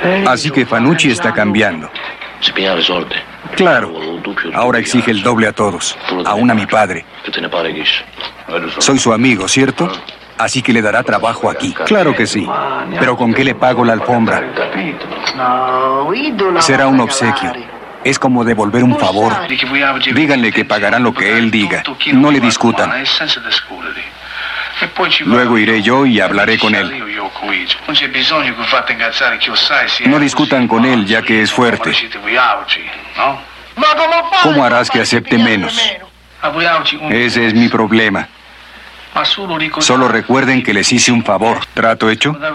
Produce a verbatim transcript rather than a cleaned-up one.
Así que Fanucci está cambiando. Claro, ahora exige el doble a todos, aún a mi padre. Soy su amigo, ¿cierto? Así que le dará trabajo aquí. Claro que sí. Pero ¿con qué le pago la alfombra? Será un obsequio. Es como devolver un favor. Díganle que pagarán lo que él diga. No le discutan. Luego iré yo y hablaré con él. No discutan con él, ya que es fuerte. ¿Cómo harás que acepte menos? Ese es mi problema. Solo recuerden que les hice un favor. ¿Trato hecho?